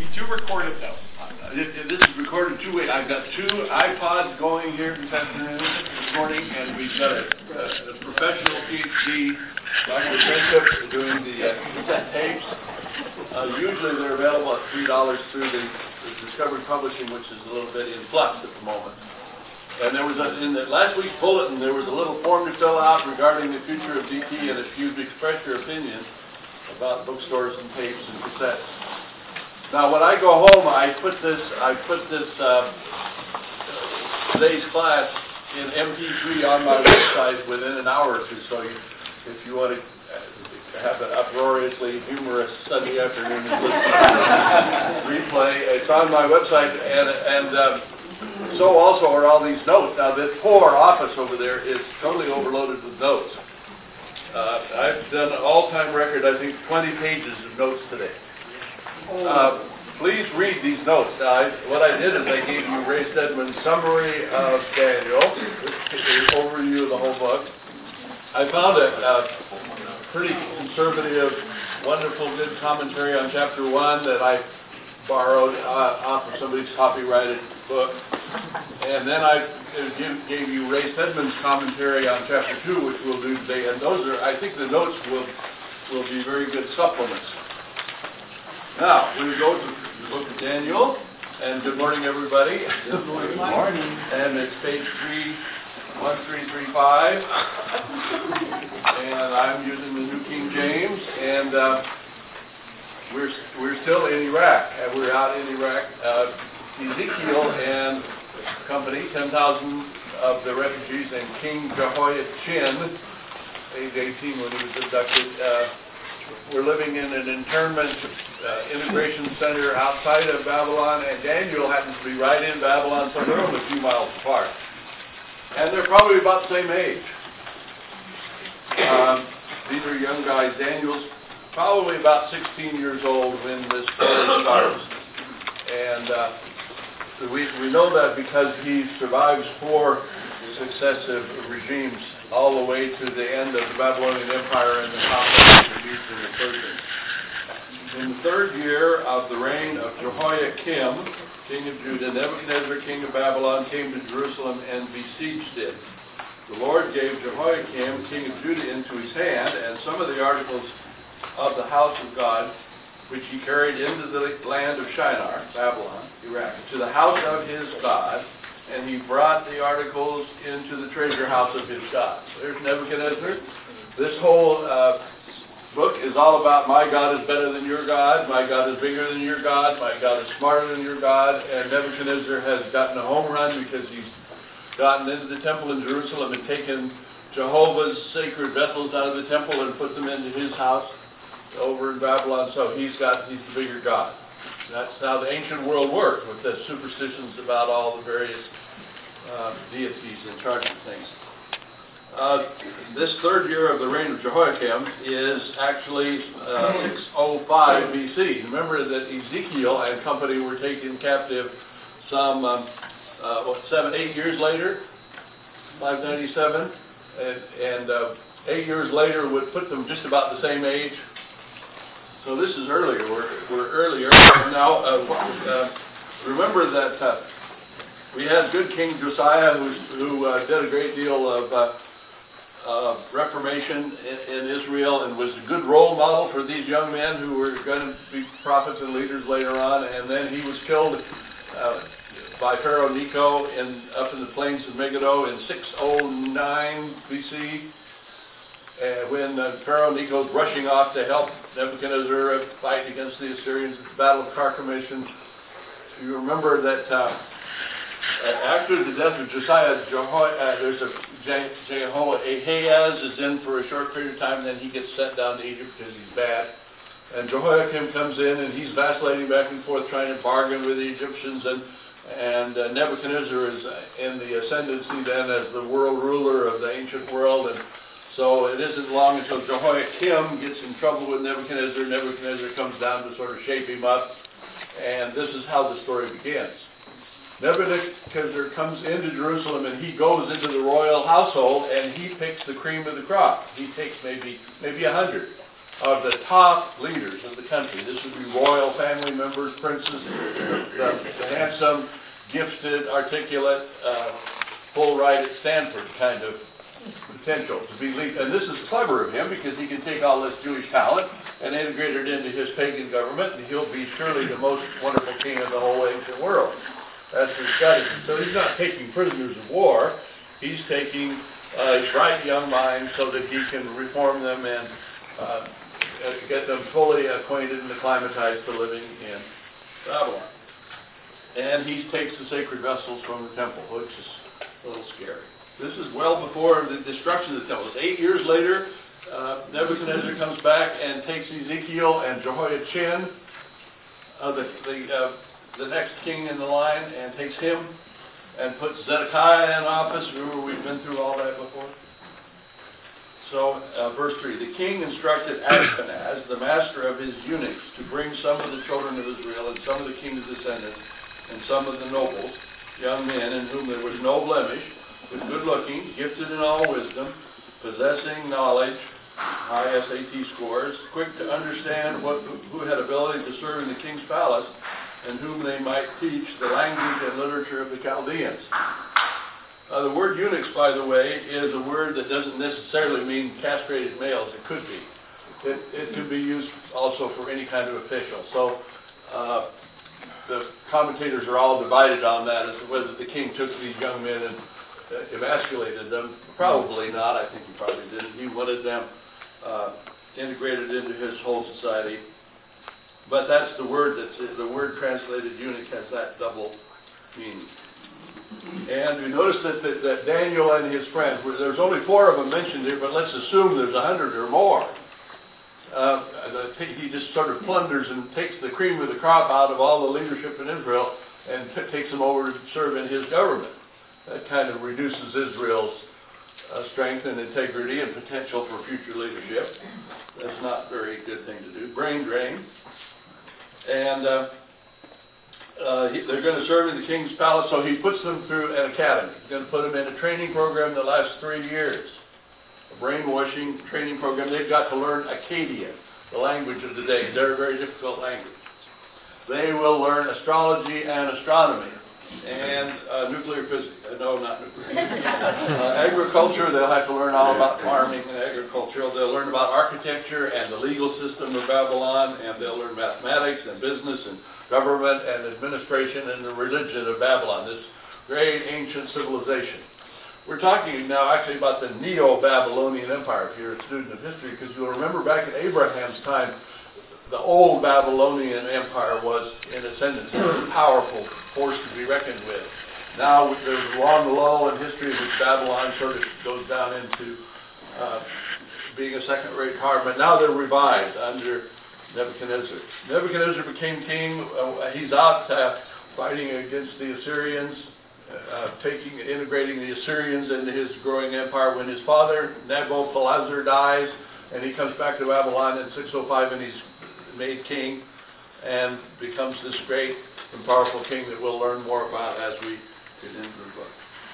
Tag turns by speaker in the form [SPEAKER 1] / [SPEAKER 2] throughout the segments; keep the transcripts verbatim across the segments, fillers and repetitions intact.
[SPEAKER 1] two recorded notes.
[SPEAKER 2] This is recorded two ways. I've got two iPods going here this afternoon, this morning, and we've got a, a, a professional PhD, Doctor Friendship, doing the uh, cassette tapes. Uh, usually they're available at three dollars through the, the Discovery Publishing, which is a little bit in flux at the moment. And there was a, in the last week's bulletin, there was a little form to fill out regarding the future of D T, and if you'd express your opinion about bookstores and tapes and cassettes. Now, when I go home, I put this, I put this uh, today's class in M P three on my website within an hour or two. So, you, if you want to have an uproariously humorous Sunday afternoon replay, it's on my website, and and um, so also are all these notes. Now, the poor office over there is totally overloaded with notes. Uh, I've done an all-time record, I think, twenty pages of notes today. Uh, please read these notes. Now, I, what I did is I gave you Ray Stedman's summary of Daniel, an overview of the whole book. I found a, a pretty conservative, wonderful, good commentary on chapter one that I borrowed uh, off of somebody's copyrighted book. And then I give, gave you Ray Stedman's commentary on chapter two, which we'll do today. And those are, I think the notes will, will be very good supplements. Now, we go to the book of Daniel, and good morning, everybody. Good morning. Good morning. And it's page three, one three three five, and I'm using the New King James, and uh, we're we're still in Iraq, and we're out in Iraq. Uh, Ezekiel and company, ten thousand of the refugees, and King Jehoiachin, age eighteen when he was abducted. Uh, We're living in an internment uh, integration center outside of Babylon, and Daniel happens to be right in Babylon, so they're only a few miles apart. And they're probably about the same age. Um, these are young guys. Daniel's probably about sixteen years old when this story starts. And uh, we, we know that because he survives four successive regimes all the way to the end of the Babylonian Empire and the conflict introduced in the Persians. In the third year of the reign of Jehoiakim, king of Judah, Nebuchadnezzar, king of Babylon, came to Jerusalem and besieged it. The Lord gave Jehoiakim, king of Judah, into his hand, and some of the articles of the house of God, which he carried into the land of Shinar, Babylon, Iraq, to the house of his God, and he brought the articles into the treasure house of his God. So there's Nebuchadnezzar. This whole uh, book is all about my God is better than your God, my God is bigger than your God, my God is smarter than your God, and Nebuchadnezzar has gotten a home run because he's gotten into the temple in Jerusalem and taken Jehovah's sacred vessels out of the temple and put them into his house over in Babylon, so he's got, he's the bigger God. That's how the ancient world worked, with the superstitions about all the various uh, deities in charge of things. Uh, this third year of the reign of Jehoiakim is actually uh, six oh five B C. Remember that Ezekiel and company were taken captive some um, uh, what, seven, eight years later, five ninety-seven, and, and uh, eight years later would put them just about the same age. So this is earlier. We're, we're earlier. Now, uh, uh, remember that uh, we had good King Josiah who, who uh, did a great deal of uh, uh, reformation in, in Israel and was a good role model for these young men who were going to be prophets and leaders later on. And then he was killed uh, by Pharaoh Necho in, up in the plains of Megiddo in six oh nine B C. Uh, when uh, Pharaoh Necho was rushing off to help Nebuchadnezzar fight against the Assyrians at the Battle of Carchemish. You remember that uh, after the death of Josiah, Jeho uh, there's a Jehoahaz is in for a short period of time, and then he gets sent down to Egypt because he's bad. And Jehoiakim comes in, and he's vacillating back and forth, trying to bargain with the Egyptians, and and uh, Nebuchadnezzar is in the ascendancy then as the world ruler of the ancient world. And so it isn't long until Jehoiakim gets in trouble with Nebuchadnezzar. Nebuchadnezzar comes down to sort of shape him up. And this is how the story begins. Nebuchadnezzar comes into Jerusalem, and he goes into the royal household, and he picks the cream of the crop. He takes maybe maybe a hundred. of the top leaders of the country. This would be royal family members, princes, the, the handsome, gifted, articulate, uh, full ride at Stanford kind of potential to be lead. And this is clever of him because he can take all this Jewish talent and integrate it into his pagan government, and he'll be surely the most wonderful king of the whole ancient world. That's his strategy. So he's not taking prisoners of war. He's taking uh, bright young minds so that he can reform them and uh, get them fully acquainted and acclimatized to living in Babylon. And he takes the sacred vessels from the temple, which is a little scary. This is well before the destruction of the temple. It's eight years later, uh, Nebuchadnezzar comes back and takes Ezekiel and Jehoiachin, uh, the, the, uh, the next king in the line, and takes him and puts Zedekiah in office. Remember, we've been through all that before. So, uh, verse three, the king instructed Ashpenaz, the master of his eunuchs, to bring some of the children of Israel and some of the king's descendants and some of the nobles, young men in whom there was no blemish, but good looking, gifted in all wisdom, possessing knowledge, high S A T scores, quick to understand what, who had ability to serve in the king's palace, and whom they might teach the language and literature of the Chaldeans. Uh, the word eunuchs, by the way, is a word that doesn't necessarily mean castrated males. It could be. It, it could be used also for any kind of official. So uh, the commentators are all divided on that as to whether the king took these young men and uh, emasculated them. Probably not. I think he probably didn't. He wanted them uh, integrated into his whole society. But that's the word that's the word translated eunuch has that double meaning. And we notice that, that, that Daniel and his friends, there's only four of them mentioned here, but let's assume there's a hundred or more. Uh, he just sort of plunders and takes the cream of the crop out of all the leadership in Israel and takes them over to serve in his government. That kind of reduces Israel's uh, strength and integrity and potential for future leadership. That's not a very good thing to do. Brain drain. And uh, uh, he, they're going to serve in the king's palace, so he puts them through an academy. He's going to put them in a training program that lasts three years. A brainwashing training program. They've got to learn Akkadian, the language of the day. They're a very difficult language. They will learn astrology and astronomy and uh, nuclear physics. Uh, no, not nuclear. uh, agriculture, they'll have to learn all about farming and agriculture. They'll learn about architecture and the legal system of Babylon, and they'll learn mathematics and business and government and administration and the religion of Babylon, this great ancient civilization. We're talking now actually about the Neo-Babylonian Empire, if you're a student of history, because you'll remember back in Abraham's time, the old Babylonian Empire was in ascendancy. It was a powerful force to be reckoned with. Now there's a long lull in history in which Babylon sort of goes down into uh, being a second-rate power, but now they're revived under Nebuchadnezzar. Nebuchadnezzar became king. Uh, he's out uh, fighting against the Assyrians, uh, taking, integrating the Assyrians into his growing empire. When his father, Nabopolassar, dies, and he comes back to Babylon in six oh five, and he's made king and becomes this great and powerful king that we'll learn more about as we get into the book.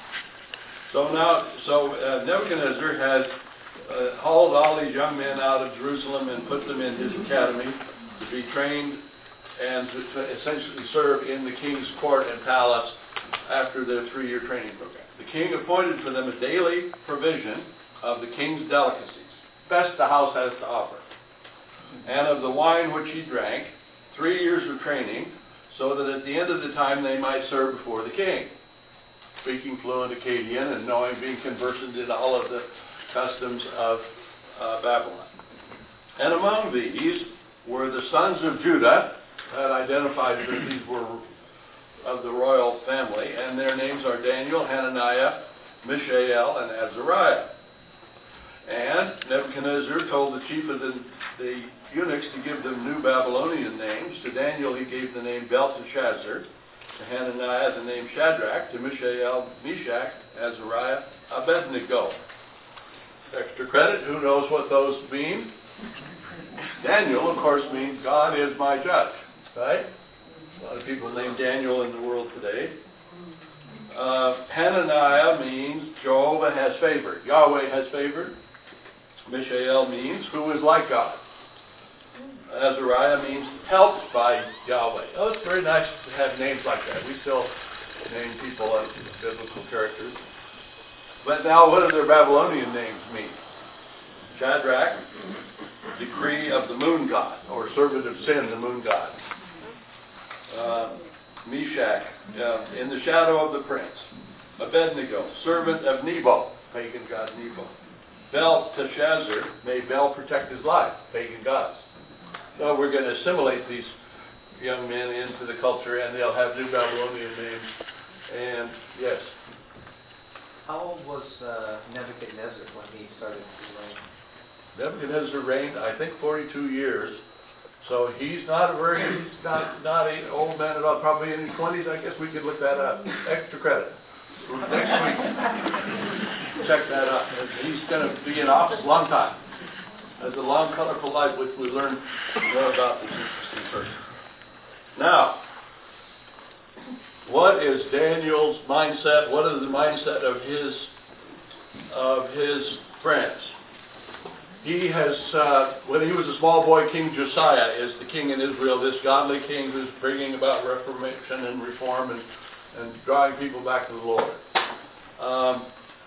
[SPEAKER 2] So now, so uh, Nebuchadnezzar has uh, hauled all these young men out of Jerusalem and put them in his academy to be trained and to, to essentially serve in the king's court and palace after their three-year training program. The king appointed for them a daily provision of the king's delicacies, best the house has to offer, and of the wine which he drank, three years of training, so that at the end of the time they might serve before the king, speaking fluent Akkadian and knowing, being conversant in all of the customs of uh, Babylon. And among these were the sons of Judah, that identifies that these were of the royal family, and their names are Daniel, Hananiah, Mishael, and Azariah. And Nebuchadnezzar told the chief of the, the eunuchs to give them new Babylonian names. To Daniel he gave the name Belteshazzar, to Hananiah the name Shadrach, to Mishael, Meshach, Azariah, Abednego. Extra credit, who knows what those mean? Daniel, of course, means God is my judge, right? A lot of people named Daniel in the world today. Uh, Hananiah means Jehovah has favored. Yahweh has favored. Mishael means who is like God. Azariah means helped by Yahweh. Oh, it's very nice to have names like that. We still name people as biblical characters. But now, what do their Babylonian names mean? Shadrach, decree of the moon god, or servant of sin, the moon god. Uh, Meshach, uh, in the shadow of the prince. Abednego, servant of Nebo, pagan god Nebo. Belteshazzar, may Bel protect his life, pagan gods. So we're going to assimilate these young men into the culture, and they'll have new Babylonian names. And yes.
[SPEAKER 1] How old was uh, Nebuchadnezzar when he started to reign?
[SPEAKER 2] Nebuchadnezzar reigned, I think, forty-two years. So he's not a very, he's not, not an old man at all, probably in his twenties. I guess we could look that up. Extra credit. Next week, check that out. He's going to be in office a long time. Has a long, colorful life, which we learn more about this interesting person. Now, what is Daniel's mindset? What is the mindset of his of his friends? He has, uh, when he was a small boy, King Josiah is the king in Israel, this godly king who's bringing about reformation and reform and, and drawing people back to the Lord. Um,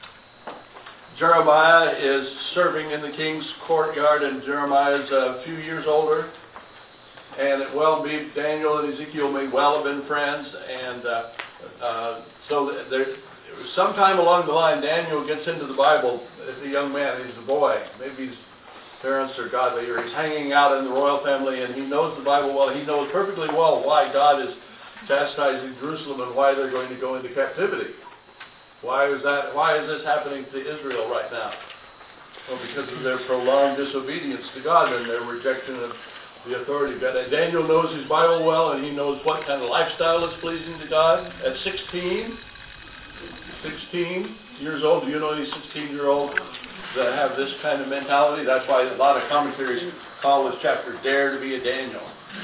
[SPEAKER 2] Jeremiah is serving in the king's courtyard, and Jeremiah is a few years older. And it well be Daniel and Ezekiel may well have been friends, and uh, uh, so there, sometime along the line, Daniel gets into the Bible as a young man. He's a boy. Maybe his parents are godly, or he's hanging out in the royal family, and he knows the Bible well. He knows perfectly well why God is chastising Jerusalem and why they're going to go into captivity. Why is that? Why is this happening to Israel right now? Well, because of their prolonged disobedience to God and their rejection of the authority. But Daniel knows his Bible well, and he knows what kind of lifestyle is pleasing to God. At sixteen, sixteen years old, do you know any sixteen-year-old that have this kind of mentality? That's why a lot of commentaries call this chapter Dare to be a Daniel.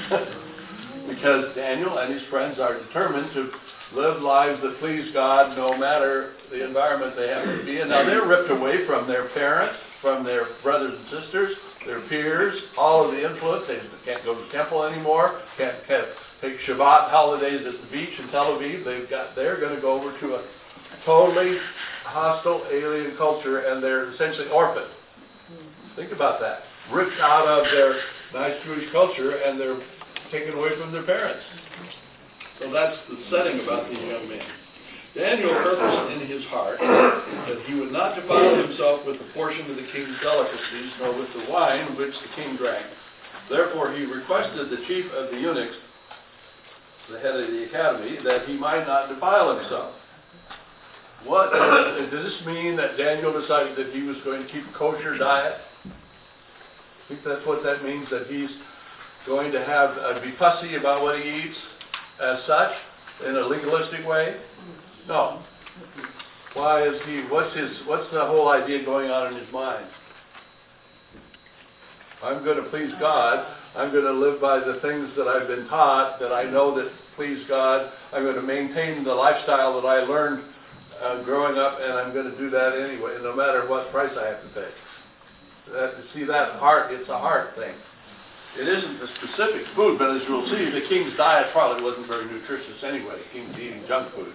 [SPEAKER 2] Because Daniel and his friends are determined to live lives that please God no matter the environment they happen to be in. Now they're ripped away from their parents, from their brothers and sisters, their peers, all of the influence. They can't go to the temple anymore, can't, can't take Shabbat holidays at the beach in Tel Aviv. They've got, they're going to go over to a totally hostile alien culture, and they're essentially orphaned. Think about that. Ripped out of their nice Jewish culture, and they're taken away from their parents. So that's the setting about these young men. Daniel purposed in his heart that he would not defile himself with the portion of the king's delicacies, nor with the wine which the king drank. Therefore he requested the chief of the eunuchs, the head of the academy, that he might not defile himself. What does this mean that Daniel decided that he was going to keep a kosher diet? I think that's what that means, that he's going to have uh, be fussy about what he eats as such in a legalistic way? No. Why is he, what's his, what's the whole idea going on in his mind? I'm going to please God. I'm going to live by the things that I've been taught, that I know that please God. I'm going to maintain the lifestyle that I learned uh, growing up, and I'm going to do that anyway, no matter what price I have to pay. That, see, that heart, it's a heart thing. It isn't the specific food, but as you'll see, the king's diet probably wasn't very nutritious anyway. The king was eating junk food.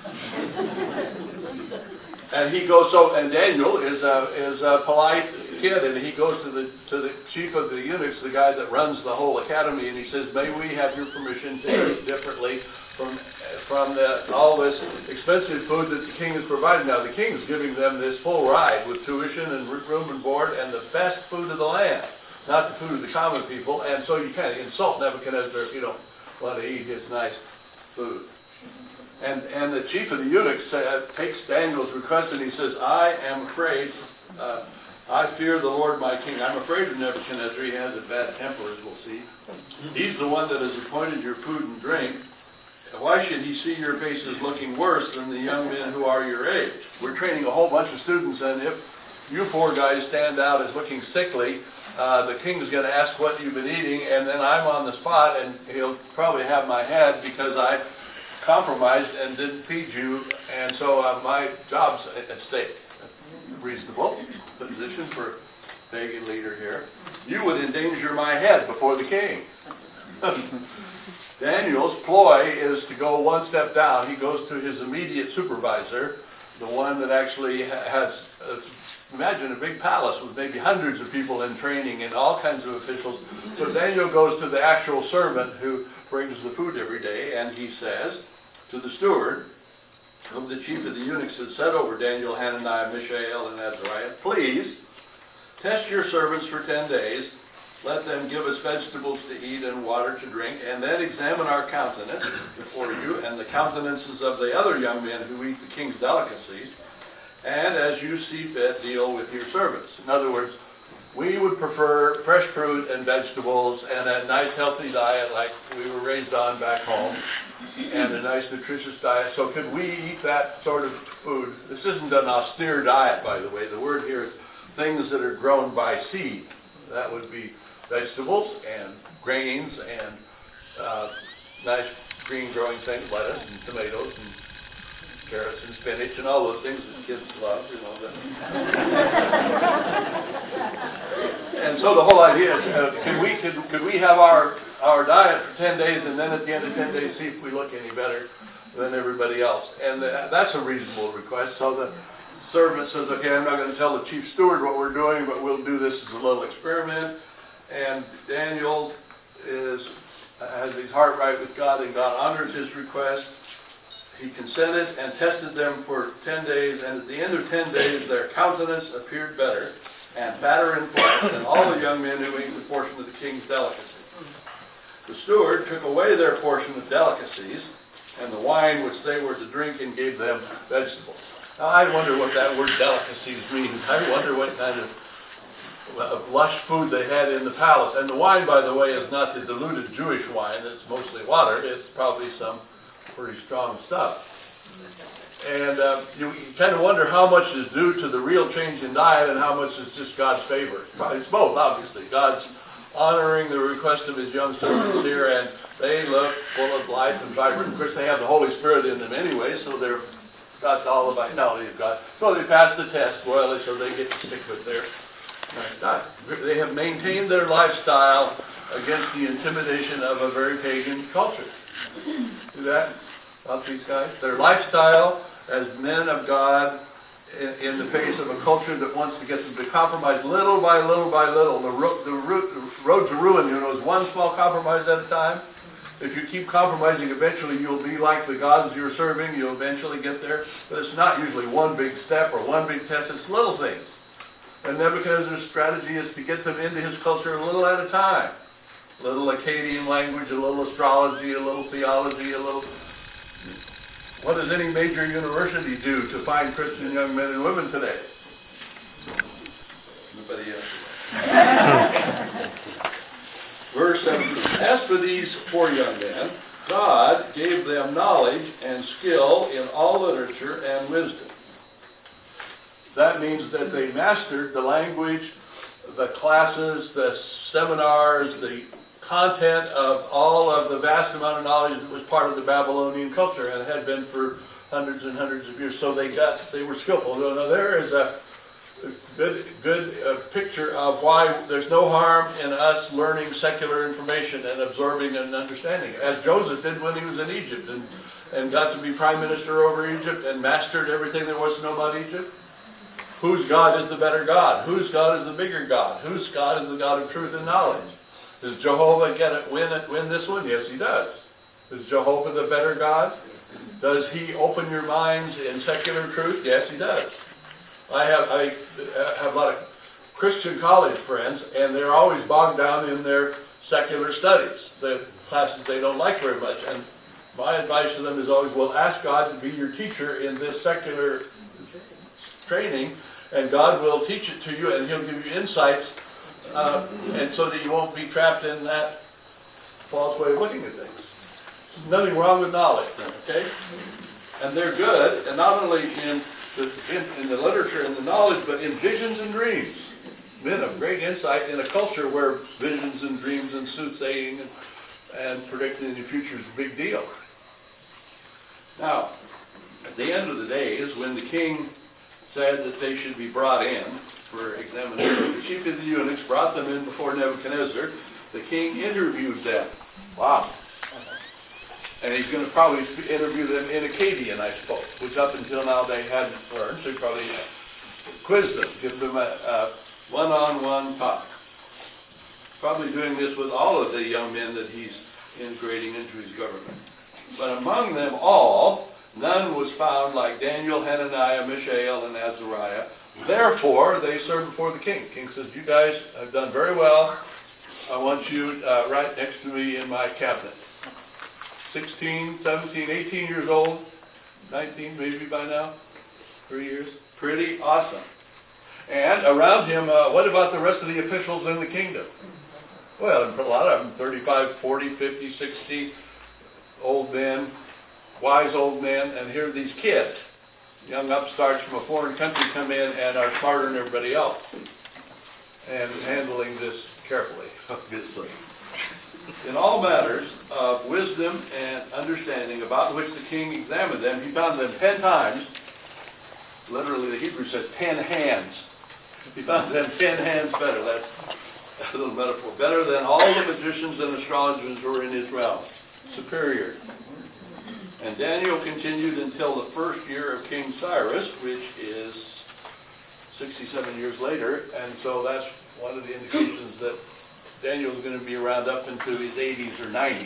[SPEAKER 2] And he goes, so, and Daniel is a, is a polite kid, and he goes to the, to the chief of the eunuchs, the guy that runs the whole academy, and he says, may we have your permission to eat differently from, from the, all this expensive food that the king is providing. Now, the king is giving them this full ride with tuition and room and board and the best food of the land, not the food of the common people, and so you can't insult Nebuchadnezzar if you don't want to eat his nice food. And, and the chief of the eunuchs uh, takes Daniel's request, and he says, I am afraid, uh, I fear the Lord my king. I'm afraid of Nebuchadnezzar. He has a bad temper, as we'll see. He's the one that has appointed your food and drink. Why should he see your faces looking worse than the young men who are your age? We're training a whole bunch of students, and if you four guys stand out as looking sickly, uh, the king's going to ask what you've been eating, and then I'm on the spot, and he'll probably have my head because I compromised and didn't feed you, and so uh, my job's at stake. Reasonable position for pagan leader here, you would endanger my head before the king. Daniel's ploy is to go one step down. He goes to his immediate supervisor, the one that actually has, uh, imagine a big palace with maybe hundreds of people in training and all kinds of officials. So Daniel goes to the actual servant who brings the food every day, and he says to the steward, whom the chief of the eunuchs had set over Daniel, Hananiah, Mishael, and Azariah, please test your servants for ten days. Let them give us vegetables to eat and water to drink, and then examine our countenance before you and the countenances of the other young men who eat the king's delicacies. And as you see fit, deal with your servants. In other words, we would prefer fresh fruit and vegetables and a nice healthy diet like we were raised on back home, and a nice nutritious diet. So could we eat that sort of food? This isn't an austere diet, by the way. The word here is things that are grown by seed. That would be vegetables and grains and uh, nice green growing things, lettuce and tomatoes and carrots and spinach and all those things that kids love, you know. And so the whole idea is, uh, can we could, could we have our our diet for ten days, and then at the end of ten days see if we look any better than everybody else? And the, that's a reasonable request. So the servant says, okay, I'm not going to tell the chief steward what we're doing, but we'll do this as a little experiment. And Daniel is has his heart right with God, and God honors his request. He consented and tested them for ten days, and at the end of ten days their countenance appeared better and fatter in flesh than all the young men who ate the portion of the king's delicacy. The steward took away their portion of delicacies and the wine which they were to drink, and gave them vegetables. Now I wonder what that word delicacies means. I wonder what kind of of lush food they had in the palace. And the wine, by the way, is not the diluted Jewish wine. It's mostly water. It's probably some pretty strong stuff. And uh, you, you kind of wonder how much is due to the real change in diet and how much is just God's favor. Probably it's both, obviously. God's honoring the request of his young servants here, and they look full of life and vibrant. Of course, they have the Holy Spirit in them anyway, so they're got all the vitality of God. So they pass the test well, so they get to stick with their diet. They have maintained their lifestyle against the intimidation of a very pagan culture. See that about these guys? Their lifestyle as men of God in, in the face of a culture that wants to get them to compromise little by little by little. The, ro the, ro the road to ruin, you know, is one small compromise at a time. If you keep compromising, eventually you'll be like the gods you're serving. You'll eventually get there. But it's not usually one big step or one big test. It's little things. And Nebuchadnezzar's strategy is to get them into his culture a little at a time. A little Akkadian language, a little astrology, a little theology, a little... What does any major university do to find Christian young men and women today? Nobody else. Verse seventeen. As for these four young men, God gave them knowledge and skill in all literature and wisdom. That means that they mastered the language, the classes, the seminars, the content of all of the vast amount of knowledge that was part of the Babylonian culture and had been for hundreds and hundreds of years. So they got, they were skillful. Now there is a good, good uh, picture of why there's no harm in us learning secular information and absorbing and understanding it, as Joseph did when he was in Egypt and, and got to be prime minister over Egypt and mastered everything there was to know about Egypt. Whose God is the better God? Whose God is the bigger God? Whose God is the God of truth and knowledge? Does Jehovah get it, win it, win this one? Yes, he does. Is Jehovah the better God? Does he open your minds in secular truth? Yes, he does. I have I have a lot of Christian college friends, and they're always bogged down in their secular studies, the classes they don't like very much. And my advice to them is always, well, ask God to be your teacher in this secular training, and God will teach it to you, and he'll give you insights, uh, and so that you won't be trapped in that false way of looking at things. There's nothing wrong with knowledge, okay? And they're good, and not only in the, in, in the literature and the knowledge, but in visions and dreams. Men of great insight in a culture where visions and dreams and soothsaying and, and predicting the future is a big deal. Now, at the end of the days, when the king said that they should be brought in, for examination. The chief of the eunuchs brought them in before Nebuchadnezzar. The king interviewed them. Wow. And he's going to probably interview them in Akkadian, I suppose, which up until now they hadn't learned, so he probably quizzed them, give them a, a one-on-one talk. Probably doing this with all of the young men that he's integrating into his government. But among them all, none was found like Daniel, Hananiah, Mishael, and Azariah. Therefore, they served before the king. The king says, you guys have done very well. I want you uh, right next to me in my cabinet. sixteen, seventeen, eighteen years old, nineteen maybe by now, three years. Pretty awesome. And around him, uh, what about the rest of the officials in the kingdom? Well, a lot of them, thirty-five, forty, fifty, sixty, old men, wise old men, and here are these kids, young upstarts from a foreign country come in and are smarter than everybody else, and handling this carefully, obviously. In all matters of wisdom and understanding about which the king examined them, he found them ten times. Literally, the Hebrew says ten hands. He found them ten hands better. That's a little metaphor. Better than all the magicians and astrologers who were in his realm. Superior. And Daniel continued until the first year of King Cyrus, which is sixty-seven years later. And so that's one of the indications that Daniel is going to be around up into his eighties or nineties.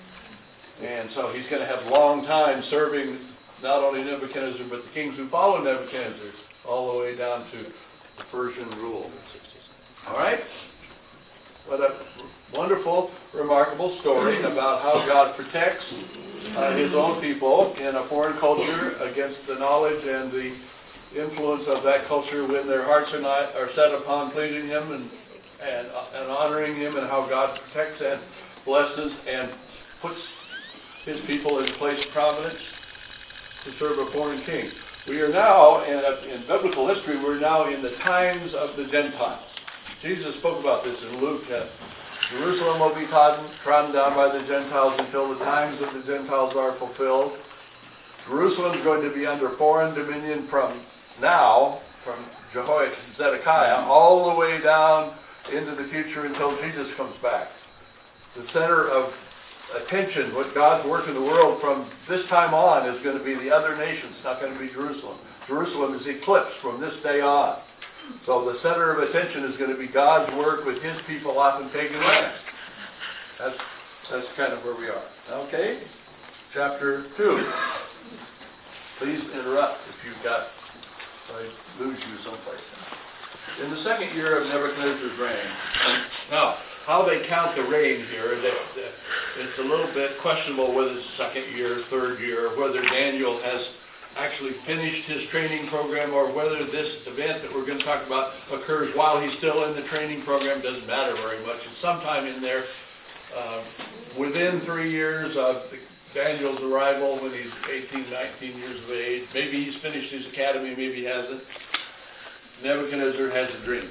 [SPEAKER 2] And so he's going to have a long time serving not only Nebuchadnezzar, but the kings who follow Nebuchadnezzar, all the way down to the Persian rule. All right? What a wonderful, remarkable story about how God protects uh, his own people in a foreign culture against the knowledge and the influence of that culture when their hearts are, not, are set upon pleasing him and And, and honoring him, and how God protects and blesses and puts his people in a place of prominence to serve a foreign king. We are now, in, in biblical history, we're now in the times of the Gentiles. Jesus spoke about this in Luke. Uh, Jerusalem will be trodden, trodden down by the Gentiles until the times of the Gentiles are fulfilled. Jerusalem is going to be under foreign dominion from now, from Jehoiakim, Zedekiah, all the way down into the future until Jesus comes back. The center of attention, what God's work in the world from this time on is going to be the other nations. It's not going to be Jerusalem. Jerusalem is eclipsed from this day on. So the center of attention is going to be God's work with his people off in pagan lands. That's, that's kind of where we are. Okay? Chapter two. Please interrupt if you've got, if I lose you someplace. In the second year of Nebuchadnezzar's reign. Now, how they count the reign here, that, that it's a little bit questionable whether it's second year, third year, or whether Daniel has actually finished his training program, or whether this event that we're going to talk about occurs while he's still in the training program. Doesn't matter very much. It's sometime in there, uh, within three years of Daniel's arrival, when he's eighteen, nineteen years of age. Maybe he's finished his academy, maybe he hasn't. Nebuchadnezzar has a dream.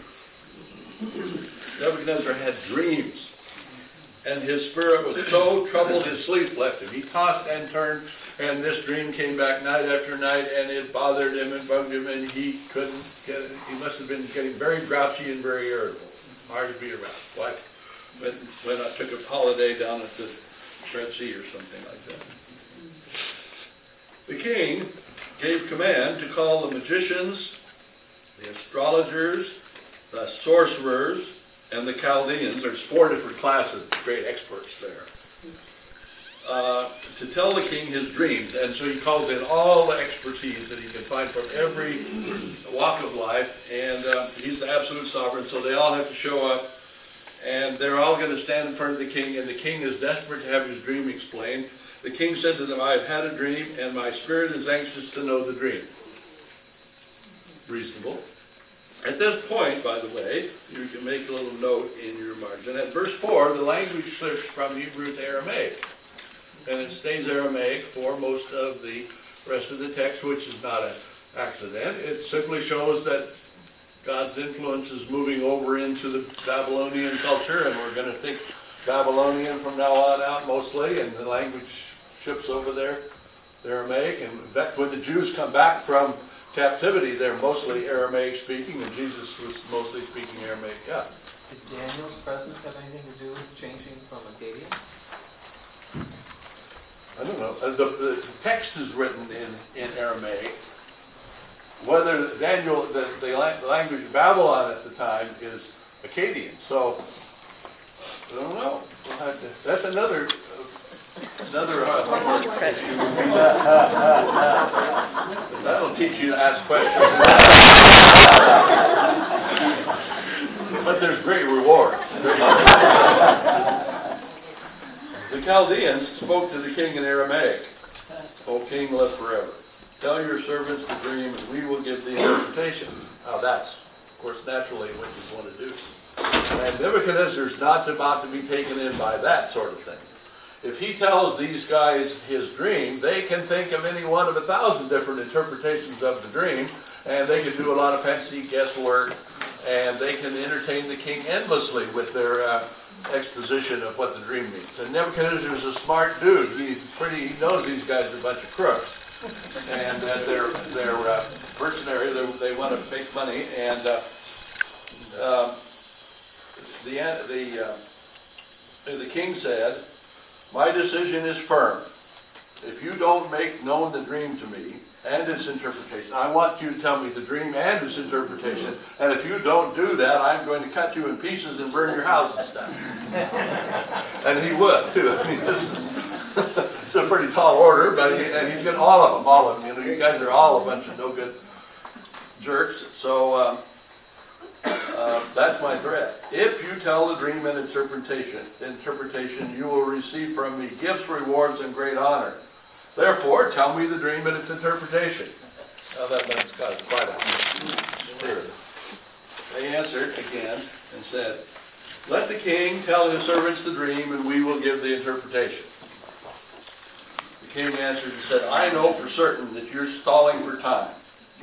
[SPEAKER 2] Nebuchadnezzar had dreams, and his spirit was so troubled his sleep left him. He tossed and turned, and this dream came back night after night, and it bothered him and bugged him, and he couldn't get it. He must have been getting very grouchy and very irritable. Hard to be around. Like when, when I took a holiday down at the Red Sea or something like that. The king gave command to call the magicians, the astrologers, the sorcerers, and the Chaldeans. There's four different classes, great experts there, uh, to tell the king his dreams. And so he calls in all the expertise that he can find from every walk of life, and uh, he's the absolute sovereign, so they all have to show up, and they're all going to stand in front of the king, and the king is desperate to have his dream explained. The king said to them, I have had a dream, and my spirit is anxious to know the dream. Reasonable. At this point, by the way, you can make a little note in your margin. At verse four, the language switched from Hebrew to Aramaic. And it stays Aramaic for most of the rest of the text, which is not an accident. It simply shows that God's influence is moving over into the Babylonian culture, and we're going to think Babylonian from now on out mostly, and the language shifts over there, the Aramaic. And in fact, when the Jews come back from captivity, they're mostly Aramaic speaking, and Jesus was mostly speaking Aramaic. Yeah.
[SPEAKER 1] Did Daniel's presence have anything to do with changing from Akkadian?
[SPEAKER 2] I don't know. Uh, The, the text is written in, in Aramaic. Whether Daniel, the, the la- language of Babylon at the time is Akkadian. So, I don't know. We'll have to- That's another, uh, another uh, homework issue. That'll teach you to ask questions. But there's great reward. The Chaldeans spoke to the king in Aramaic. O king, live forever. Tell your servants the dream, and we will give the interpretation. Now that's, of course, naturally what you want to do. And Nebuchadnezzar's not about to be taken in by that sort of thing. If he tells these guys his dream, they can think of any one of a thousand different interpretations of the dream, and they can do a lot of fancy guesswork, and they can entertain the king endlessly with their uh, exposition of what the dream means. And Nebuchadnezzar is a smart dude. He's pretty. He knows these guys are a bunch of crooks, and that they're they're uh, mercenary. They, they want to make money, and uh, uh, the the uh, the king said, "My decision is firm. If you don't make known the dream to me and its interpretation, I want you to tell me the dream and its interpretation, and if you don't do that, I'm going to cut you in pieces and burn your houses down." And he would, too. I mean, this is it's a pretty tall order, but he, and he's got all of them, all of them. You know, you guys are all a bunch of no good jerks, so um, uh, that's my threat. If you tell the dream and interpretation, interpretation, you will receive from me gifts, rewards, and great honor. Therefore, tell me the dream and its interpretation. Now that one's got quite a clear. They answered again and said, "Let the king tell his servants the dream, and we will give the interpretation." The king answered and said, "I know for certain that you're stalling for time.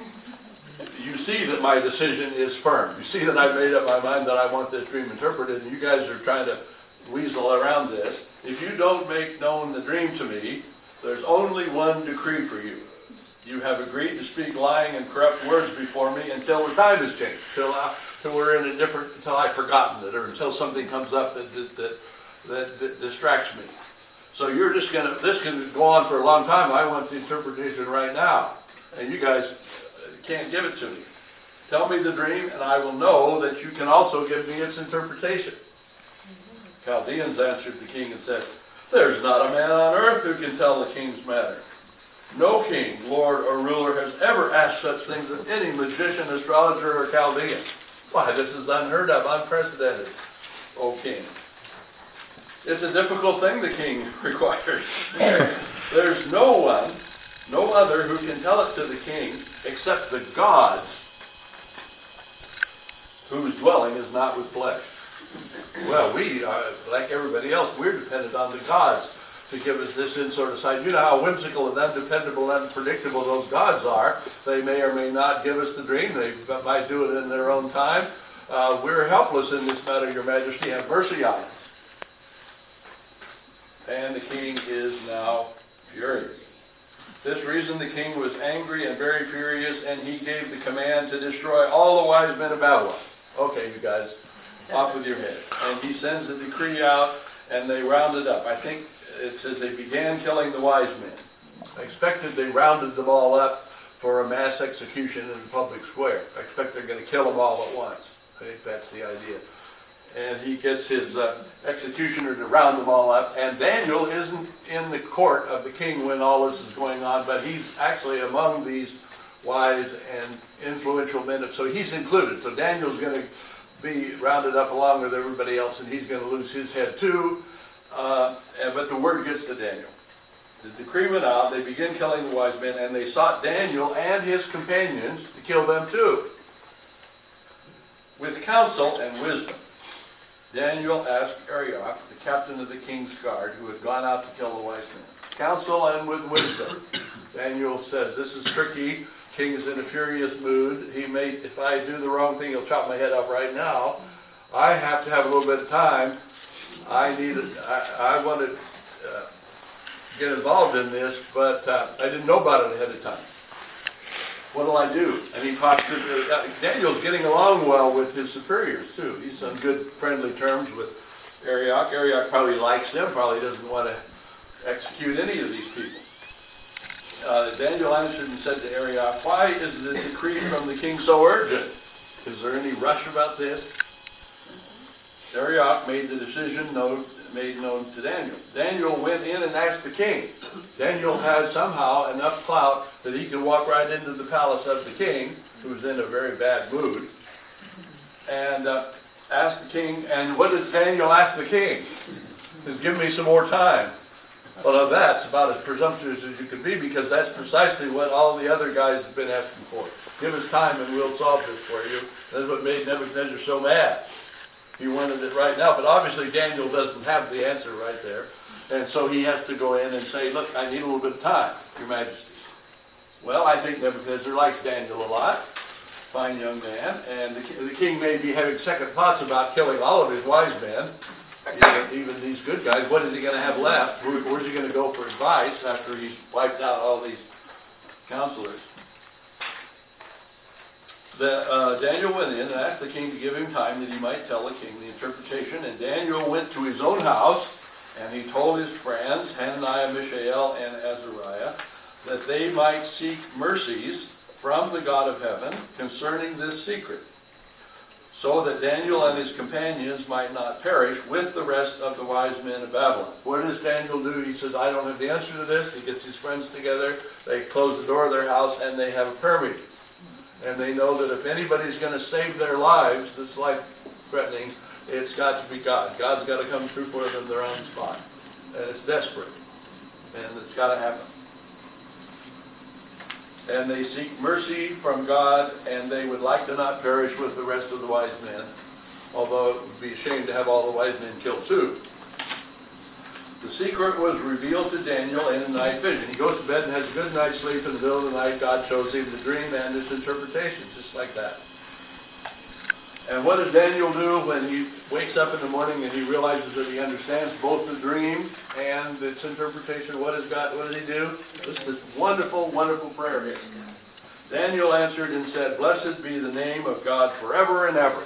[SPEAKER 2] You see that my decision is firm. You see that I've made up my mind that I want this dream interpreted, and you guys are trying to weasel around this. If you don't make known the dream to me, there's only one decree for you. You have agreed to speak lying and corrupt words before me until the time has changed, until, I, until we're in a different, until I've forgotten it, or until something comes up that that, that, that, that distracts me. So you're just going to, this can go on for a long time. I want the interpretation right now, and you guys can't give it to me. Tell me the dream, and I will know that you can also give me its interpretation." Chaldeans answered the king and said, "There's not a man on earth who can tell the king's matter. No king, lord, or ruler has ever asked such things of any magician, astrologer, or Chaldean. Why, this is unheard of, unprecedented, O king." It's a difficult thing the king requires. There's no one, no other who can tell it to the king except the gods whose dwelling is not with flesh. Well, we, uh, like everybody else, we're dependent on the gods to give us this in sort of sight. You know how whimsical and undependable and unpredictable those gods are. They may or may not give us the dream. They might do it in their own time. Uh, we're helpless in this matter, your majesty. Have mercy on us. And the king is now furious. This reason the king was angry and very furious, and he gave the command to destroy all the wise men of Babylon. Okay, you guys, off with your head. And he sends a decree out, and they rounded up. I think it says they began killing the wise men. I expected they rounded them all up for a mass execution in the public square. I expect they're going to kill them all at once. I think that's the idea. And he gets his uh, executioner to round them all up. And Daniel isn't in the court of the king when all this is going on, but he's actually among these wise and influential men. So he's included. So Daniel's going to be rounded up along with everybody else, and he's going to lose his head too. Uh, and, but the word gets to Daniel. The decree went out. They began killing the wise men, and they sought Daniel and his companions to kill them too. With counsel and wisdom, Daniel asked Arioch, the captain of the king's guard, who had gone out to kill the wise men. Counsel and with wisdom. Daniel says, "This is tricky. King is in a furious mood. He may, if I do the wrong thing, he'll chop my head off right now. I have to have a little bit of time. I need. A, I, I want to uh, get involved in this, but uh, I didn't know about it ahead of time." What'll I do? And he talks to, uh, Daniel's getting along well with his superiors too. He's on good friendly terms with Arioch. Arioch probably likes him, probably doesn't want to execute any of these people. Uh, Daniel answered and said to Arioch, why is the decree from the king so urgent? Is there any rush about this? Arioch made the decision known, made known to Daniel. Daniel went in and asked the king. Daniel had somehow enough clout that he could walk right into the palace of the king, who was in a very bad mood, and uh, asked the king, and what does Daniel ask the king? He says, give me some more time. Well, now that's about as presumptuous as you could be, because that's precisely what all the other guys have been asking for. Give us time and we'll solve this for you. That's what made Nebuchadnezzar so mad. He wanted it right now, but obviously Daniel doesn't have the answer right there. And so he has to go in and say, look, I need a little bit of time, Your Majesty. Well, I think Nebuchadnezzar likes Daniel a lot. Fine young man. And the, the king may be having second thoughts about killing all of his wise men, even, even these good guys. What is he going to have left? Where, where's he going to go for advice after he's wiped out all these counselors? The, uh, Daniel went in and asked the king to give him time that he might tell the king the interpretation. And Daniel went to his own house, and he told his friends, Hananiah, Mishael, and Azariah, that they might seek mercies from the God of heaven concerning this secret, so that Daniel and his companions might not perish with the rest of the wise men of Babylon. What does Daniel do? He says, I don't have the answer to this. He gets his friends together, they close the door of their house, and they have a prayer meeting. And they know that if anybody's going to save their lives, this life-threatening, it's got to be God. God's got to come through for them. They're on the spot. And it's desperate. And it's got to happen. And they seek mercy from God, and they would like to not perish with the rest of the wise men, although it would be a shame to have all the wise men killed too. The secret was revealed to Daniel in a night vision. He goes to bed and has a good night's sleep. In the middle of the night, God shows him the dream and its interpretation, just like that. And what does Daniel do when he wakes up in the morning and he realizes that he understands both the dream and its interpretation? What does God, what does he do? This is this wonderful, wonderful prayer here. Daniel answered and said, blessed be the name of God forever and ever.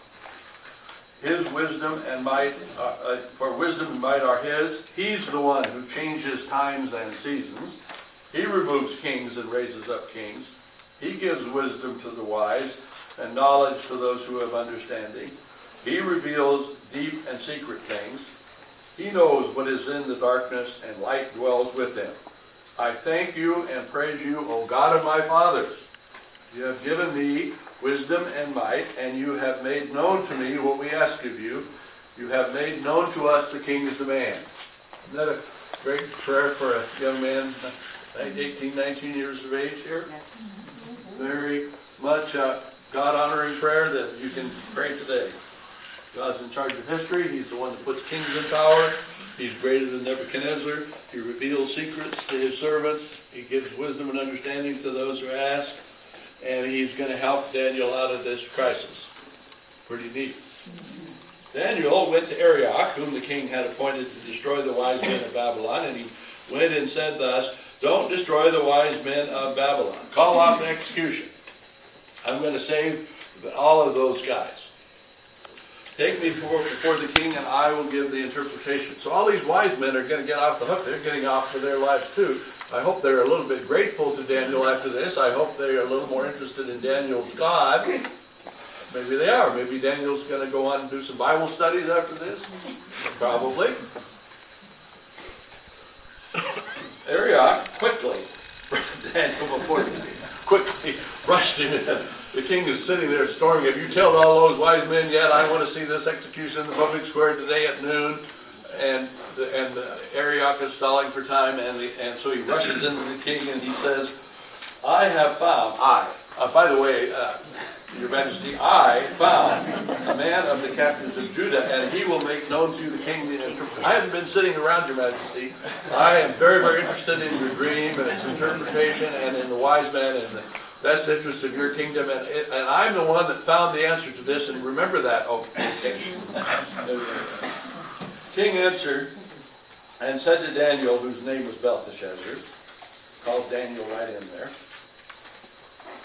[SPEAKER 2] His wisdom and might, uh, uh, for wisdom and might are his. He's the one who changes times and seasons. He removes kings and raises up kings. He gives wisdom to the wise and knowledge to those who have understanding. He reveals deep and secret things. He knows what is in the darkness, and light dwells with him. I thank you and praise you, O God of my fathers. You have given me wisdom and might, and you have made known to me what we ask of you. You have made known to us the king's demand. Isn't that a great prayer for a young man, eighteen, nineteen years of age here? Very much uh, God-honoring prayer that you can pray today. God's in charge of history. He's the one that puts kings in power. He's greater than Nebuchadnezzar. He reveals secrets to his servants. He gives wisdom and understanding to those who ask. And he's going to help Daniel out of this crisis. Pretty neat. Daniel went to Arioch, whom the king had appointed to destroy the wise men of Babylon, and he went and said thus, don't destroy the wise men of Babylon. Call off execution. I'm going to save all of those guys. Take me before, before the king, and I will give the interpretation. So all these wise men are going to get off the hook. They're getting off for their lives too. I hope they're a little bit grateful to Daniel after this. I hope they're a little more interested in Daniel's God. Maybe they are. Maybe Daniel's going to go on and do some Bible studies after this. Probably. Arioch quickly, Daniel before the king, quickly rushed him in. The king is sitting there storming. Have you told all those wise men yet? I want to see this execution in the public square today at noon. And the, and the Arioch is stalling for time, and the, and so he rushes into the king and he says, I have found, I, uh, by the way, uh, Your Majesty, I found a man of the captains of Judah, and he will make known to you the king the interpretation. I haven't been sitting around, Your Majesty. I am very, very interested in your dream and its interpretation and in the wise men and the best interest of your kingdom, and, it, and I'm the one that found the answer to this, and remember that. Oh, okay. King answered and said to Daniel, whose name was Belteshazzar, calls Daniel right in there,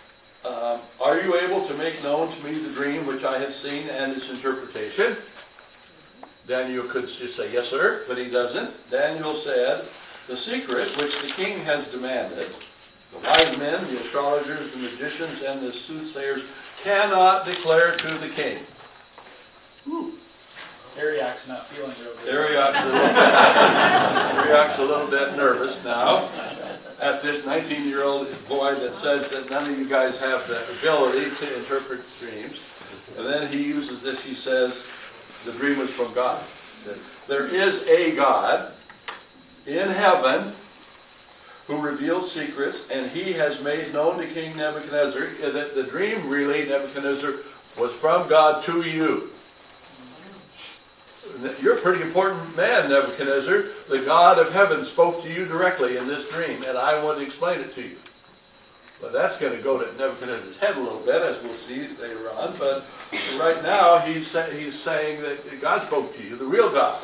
[SPEAKER 2] um, are you able to make known to me the dream which I have seen and its interpretation? Daniel could just say, yes, sir, but he doesn't. Daniel said, the secret which the king has demanded, the wise men, the astrologers, the magicians, and the soothsayers cannot declare to the king. Whew.
[SPEAKER 3] Ariak's not feeling real good.
[SPEAKER 2] Ariak's a little bit, Ariak's a little bit nervous now at this nineteen-year-old boy that says that none of you guys have the ability to interpret dreams. And then he uses this, he says, the dream was from God. There is a God in heaven who reveals secrets, and he has made known to King Nebuchadnezzar that the dream, really, Nebuchadnezzar, was from God to you. You're a pretty important man, Nebuchadnezzar. The God of heaven spoke to you directly in this dream, and I want to explain it to you. But that's going to go to Nebuchadnezzar's head a little bit, as we'll see later on. But right now, he's, say, he's saying that God spoke to you, the real God.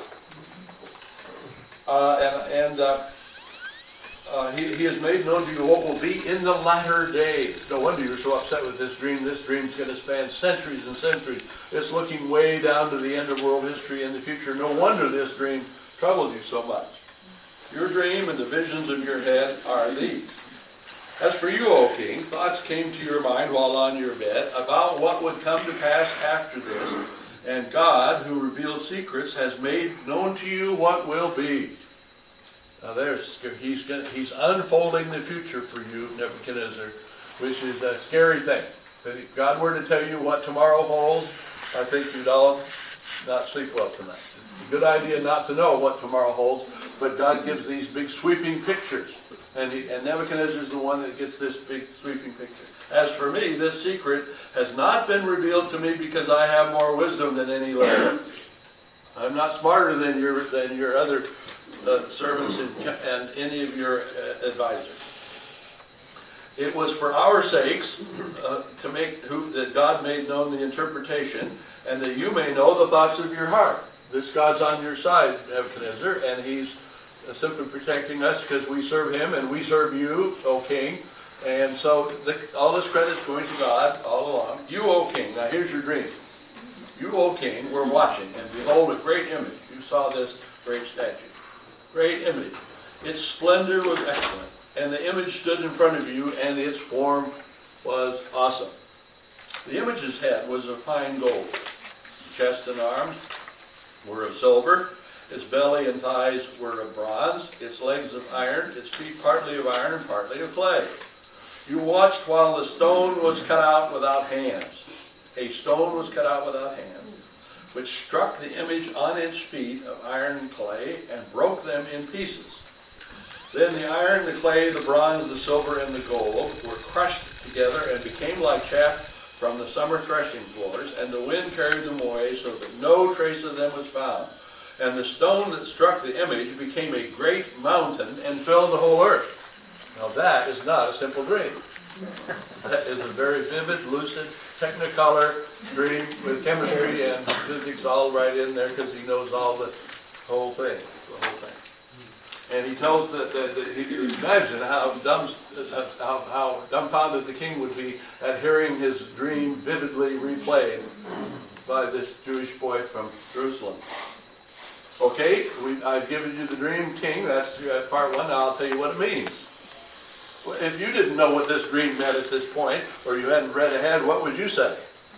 [SPEAKER 2] Uh, and and uh, uh, he, he has made known to you what will be in the latter days. No wonder you're so upset with this dream. This dream's going to span centuries and centuries. It's looking way down to the end of world history in the future. No wonder this dream troubled you so much. Your dream and the visions of your head are these. As for you, O king, thoughts came to your mind while on your bed about what would come to pass after this, and God, who reveals secrets, has made known to you what will be. Now there's, he's, gonna, he's unfolding the future for you, Nebuchadnezzar, which is a scary thing. If God were to tell you what tomorrow holds, I think you'd all not sleep well tonight. It's a good idea not to know what tomorrow holds, but God gives these big sweeping pictures. And, he, and Nebuchadnezzar is the one that gets this big sweeping picture. As for me, this secret has not been revealed to me because I have more wisdom than any learner. I'm not smarter than your, than your other uh, servants and, and any of your uh, advisors. It was for our sakes uh, to make who, that God made known the interpretation, and that you may know the thoughts of your heart. This God's on your side, Nebuchadnezzar, and he's uh, simply protecting us because we serve him and we serve you, O king. And so the, all this credit's going to God all along. You, O king, now here's your dream. You, O king, were watching, and behold, a great image. You saw this great statue. Great image. Its splendor was excellent, and the image stood in front of you, and its form was awesome. The image's head was of fine gold. Its chest and arms were of silver. Its belly and thighs were of bronze. Its legs of iron. Its feet partly of iron and partly of clay. You watched while the stone was cut out without hands. A stone was cut out without hands, which struck the image on its feet of iron and clay and broke them in pieces. Then the iron, the clay, the bronze, the silver, and the gold were crushed together and became like chaff from the summer threshing floors, and the wind carried them away so that no trace of them was found. And the stone that struck the image became a great mountain and filled the whole earth. Now that is not a simple dream. That is a very vivid, lucid, technicolor dream with chemistry and physics all right in there because he knows all the whole thing. The whole thing. And he tells that, that, that he can imagine how, dumb, how, how dumbfounded the king would be at hearing his dream vividly replayed by this Jewish boy from Jerusalem. Okay, we, I've given you the dream, king. That's uh, part one. Now I'll tell you what it means. Well, if you didn't know what this dream meant at this point, or you hadn't read ahead, what would you say?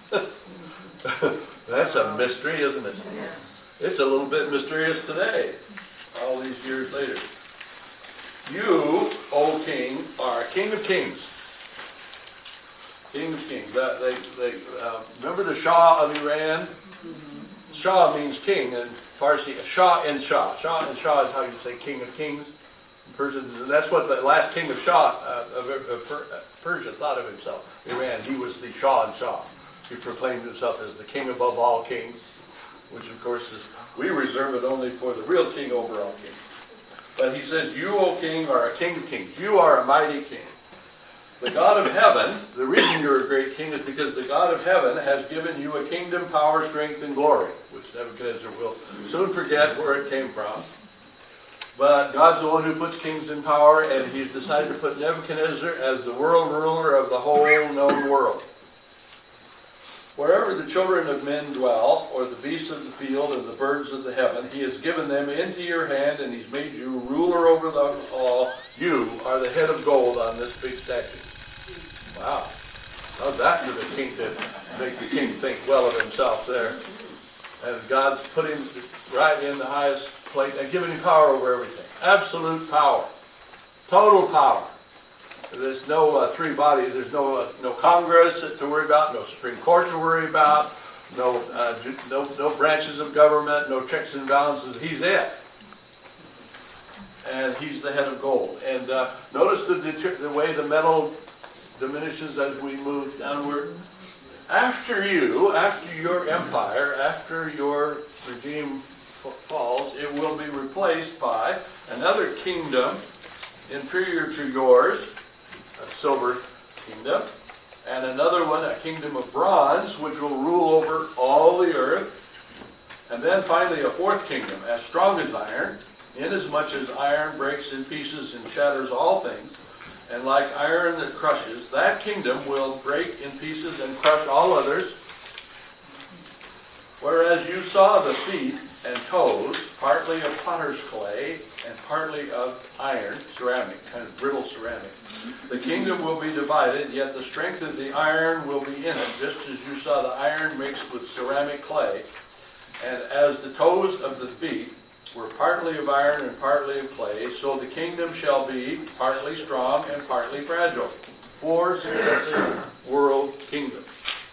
[SPEAKER 2] That's a mystery, isn't it? It's a little bit mysterious today, all these years later. You, O king, are king of kings. King of kings. Uh, they, they, uh, remember the Shah of Iran? Shah means king in Farsi. Shah and Shah. Shah and Shah is how you say king of kings. Persian, and that's what the last king of Shah uh, of, of Persia thought of himself. Iran, he was the Shah and Shah. He proclaimed himself as the king above all kings, which of course is, we reserve it only for the real king over all kings. But he says, you, O king, are a king of kings. You are a mighty king. The God of heaven, the reason you're a great king is because the God of heaven has given you a kingdom, power, strength, and glory, which Nebuchadnezzar will soon forget where it came from. But God's the one who puts kings in power, and he's decided to put Nebuchadnezzar as the world ruler of the whole known world. Wherever the children of men dwell, or the beasts of the field and the birds of the heaven, he has given them into your hand, and he's made you ruler over them all. You are the head of gold on this big statue. Wow. How's that for the king to make the king think well of himself there? And God's put him right in the highest place and given him power over everything. Absolute power. Total power. There's no uh, three bodies. There's no uh, no Congress to worry about, no Supreme Court to worry about, no, uh, no no branches of government, no checks and balances. He's it. And he's the head of gold. And uh, notice the, the way the metal diminishes as we move downward. After you, after your empire, after your regime falls, it will be replaced by another kingdom inferior to yours, a silver kingdom, and another one, a kingdom of bronze, which will rule over all the earth. And then finally a fourth kingdom, as strong as iron, inasmuch as iron breaks in pieces and shatters all things. And like iron that crushes, that kingdom will break in pieces and crush all others. Whereas you saw the feet and toes, partly of potter's clay and partly of iron, ceramic, kind of brittle ceramic. The kingdom will be divided, yet the strength of the iron will be in it, just as you saw the iron mixed with ceramic clay. And as the toes of the feet were partly of iron and partly of clay, so the kingdom shall be partly strong and partly fragile. Four successive world kingdoms.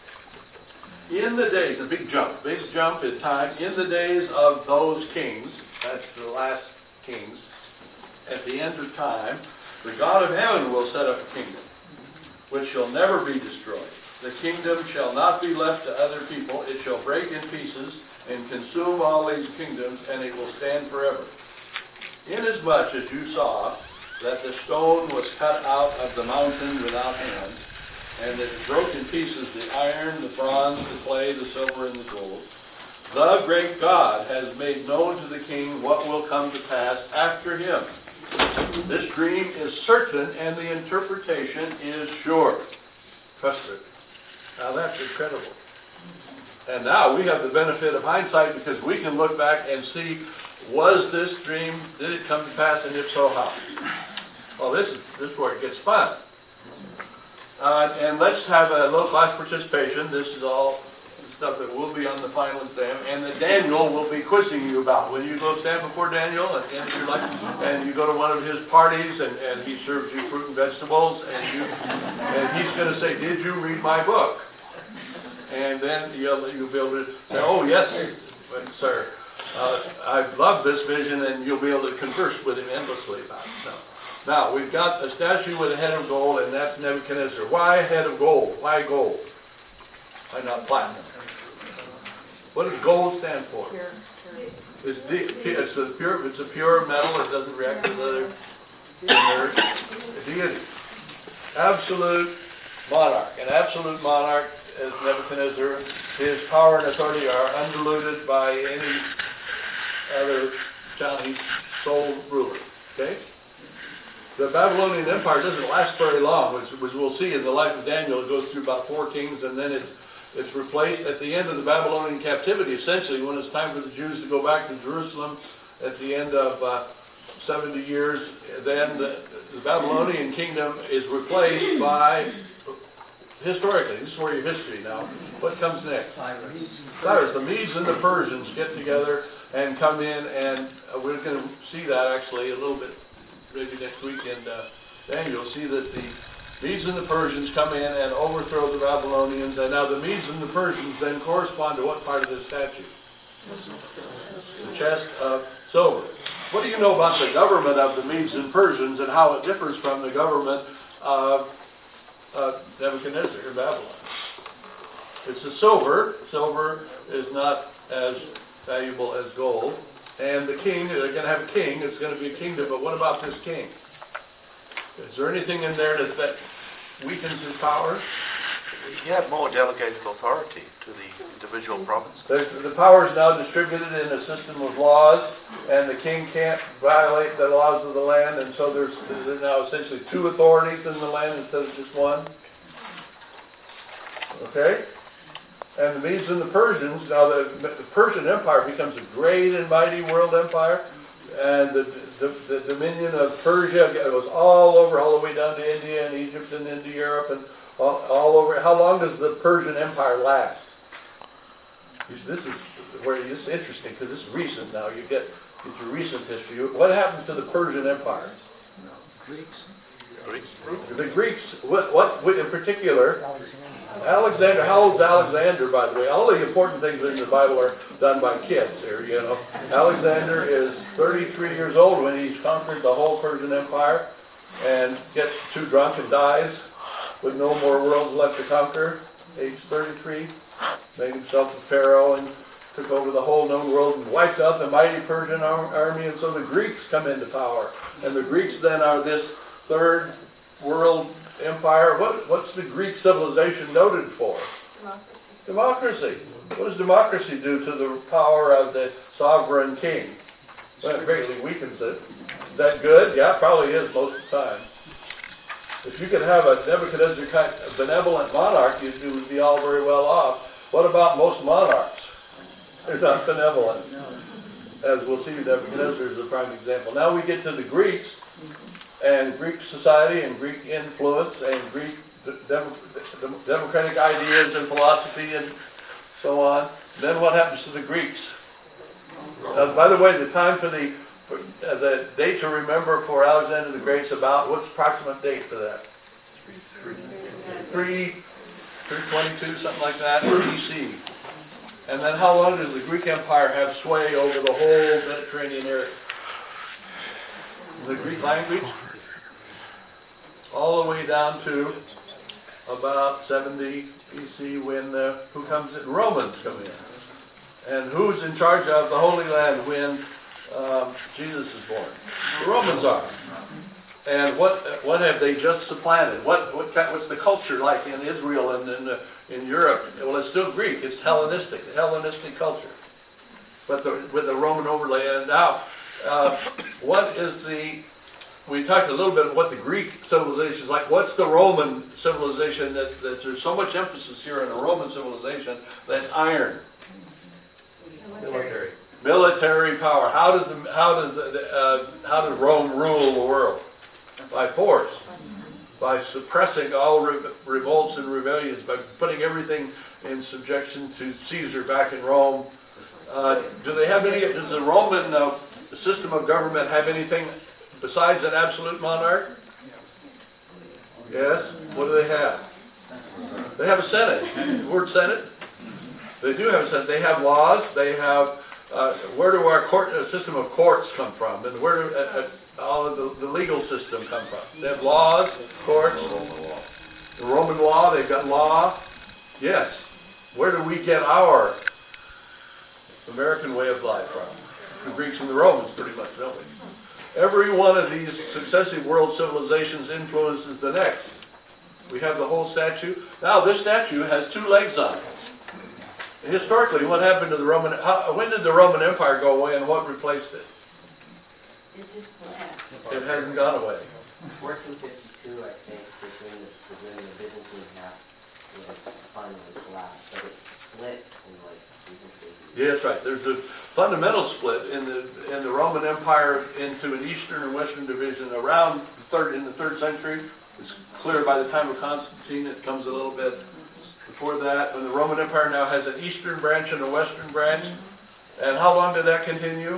[SPEAKER 2] In the days, a big jump, big jump in time, in the days of those kings, that's the last kings, at the end of time, the God of heaven will set up a kingdom, which shall never be destroyed. The kingdom shall not be left to other people. It shall break in pieces and consume all these kingdoms, and it will stand forever. Inasmuch as you saw that the stone was cut out of the mountain without hands, and that it broke in pieces the iron, the bronze, the clay, the silver, and the gold, the great God has made known to the king what will come to pass after him. This dream is certain, and the interpretation is sure. Trust it. Now that's incredible. And now we have the benefit of hindsight, because we can look back and see, was this dream, did it come to pass, and if so, how? Well, this is, this is where it gets fun. Uh, and let's have a little class participation. This is all stuff that will be on the final exam, and that Daniel will be quizzing you about. When you go stand before Daniel at the end of your life, and you go to one of his parties, and, and he serves you fruit and vegetables, and, you, and he's going to say, did you read my book? And then you'll, you'll be able to say, oh, yes, sir, uh, I love this vision, and you'll be able to converse with him endlessly about it. So, now, we've got a statue with a head of gold, and that's Nebuchadnezzar. Why a head of gold? Why gold? Why not platinum? What does gold stand for?
[SPEAKER 4] Pure.
[SPEAKER 2] It's, the, it's, a pure, it's a pure metal. It doesn't react with other inert. Deity. Absolute monarch. An absolute monarch, as Nebuchadnezzar, his power and authority are undiluted by any other Chinese sole ruler. Okay? The Babylonian Empire doesn't last very long, which, which we'll see in the life of Daniel. It goes through about four kings, and then it's, it's replaced at the end of the Babylonian captivity, essentially, when it's time for the Jews to go back to Jerusalem at the end of uh, seventy years. Then the, the Babylonian kingdom is replaced by, historically, this is where your history now. What comes next?
[SPEAKER 1] Cyrus.
[SPEAKER 2] Cyrus. The Medes and the Persians get together and come in, and uh, we're going to see that actually a little bit maybe next week, and uh, then you'll see that the Medes and the Persians come in and overthrow the Babylonians, and now the Medes and the Persians then correspond to what part of this statue? The chest of silver. What do you know about the government of the Medes and Persians and how it differs from the government of uh, Nebuchadnezzar in Babylon? It's a silver. Silver is not as valuable as gold. And the king, they're going to have a king, it's going to be a kingdom, but what about this king? Is there anything in there that, that weakens his power?
[SPEAKER 4] Yet more delegated authority to the individual provinces.
[SPEAKER 2] The, the power is now distributed in a system of laws, and the king can't violate the laws of the land, and so there's, there's now essentially two authorities in the land instead of just one. Okay? And the Medes and the Persians, now the, the Persian Empire becomes a great and mighty world empire, and the, the, the dominion of Persia goes all over, all the way down to India and Egypt and into Europe and all, all over. How long does the Persian Empire last? This is where it's interesting, because this is recent now. You get it's a recent history. What happened to the Persian Empire?
[SPEAKER 1] Greeks.
[SPEAKER 4] Greeks.
[SPEAKER 2] The Greeks, what, what in particular? Alexander, how old's Alexander, by the way? All the important things in the Bible are done by kids here, you know. Alexander is thirty-three years old when he's conquered the whole Persian Empire and gets too drunk and dies with no more worlds left to conquer. Age thirty-three, made himself a pharaoh and took over the whole known world and wiped out the mighty Persian ar- army, and so the Greeks come into power. And the Greeks then are this third world empire. What, what's the Greek civilization noted for? Democracy. Democracy. What does democracy do to the power of the sovereign king? Well, it greatly weakens it. Is that good? Yeah, it probably is most of the time. If you could have a Nebuchadnezzar kind of benevolent monarch, you'd do- be all very well off. What about most monarchs? They're not benevolent. As we'll see, Nebuchadnezzar is a prime example. Now we get to the Greeks, and Greek society and Greek influence and Greek dem democratic ideas and philosophy and so on. Then what happens to the Greeks? Uh, by the way, the time for the for, uh, the date to remember for Alexander the Great's about, what's the approximate date for that? Three, three twenty-two, something like that, B C. And then how long does the Greek Empire have sway over the whole Mediterranean area? The Greek language? All the way down to about seventy B C when uh, who comes in? Romans come in. And who's in charge of the Holy Land when um, Jesus is born? The Romans are. And what what have they just supplanted? What what what's the culture like in Israel and in uh, in Europe? Well, it's still Greek. It's Hellenistic, Hellenistic culture, but the, with the Roman overlay. And now, uh, what is the we talked a little bit about what the Greek civilization is like. What's the Roman civilization that, that there's so much emphasis here in the Roman civilization that's iron?
[SPEAKER 1] Military.
[SPEAKER 2] Military power. How does the, how does the, uh, how does Rome rule the world? By force, by suppressing all re revolts and rebellions, by putting everything in subjection to Caesar back in Rome. Uh, do they have any? Does the Roman uh, system of government have anything besides an absolute monarch? Yes. What do they have? They have a Senate. The word Senate. They do have a Senate. They have laws. They have. Uh, where do our court uh, system of courts come from? And where do uh, uh, all of the, the legal system come from? They have laws, courts, the Roman law. They've got law. Yes. Where do we get our American way of life from? The Greeks and the Romans, pretty much, don't we? Every one of these successive world civilizations influences the next. We have the whole statue. Now, this statue has two legs on it. Historically, what happened to the Roman? How, when did the Roman Empire go away, and what replaced it?
[SPEAKER 5] It just collapsed.
[SPEAKER 2] It hasn't gone away.
[SPEAKER 6] fourteen fifty-two, I think, was when the, was when the Byzantine half was finally collapsed, but it split in like recent cases.
[SPEAKER 2] Yeah, that's right. There's a fundamental split in the in the Roman Empire into an eastern and western division around the third in the third century. It's clear by the time of Constantine. It comes a little bit before that. When the Roman Empire now has an eastern branch and a western branch. And how long did that continue?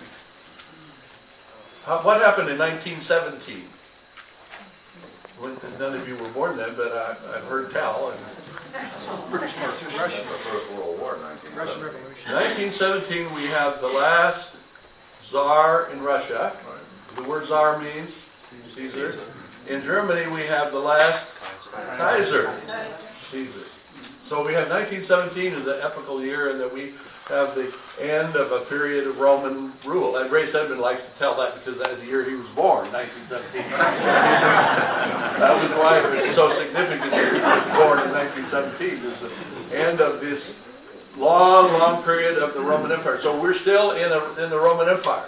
[SPEAKER 2] How, what happened in nineteen seventeen? When, none of you were born then, but I, I've heard tell. And
[SPEAKER 3] British War, too, Russia.
[SPEAKER 7] First World War, nineteen
[SPEAKER 3] Russian
[SPEAKER 7] seventeen.
[SPEAKER 3] Revolution.
[SPEAKER 2] nineteen seventeen, we have the last Tsar in Russia. The word Tsar means Caesar. In Germany, we have the last Kaiser, Caesar. So we have nineteen seventeen is an epical year in that we have the end of a period of Roman rule. And Ray Sedman likes to tell that because that is the year he was born, nineteen seventeen. That was why it was so significant that he was born in nineteen seventeen, is the end of this long, long period of the Roman Empire. So we're still in, a, in the Roman Empire.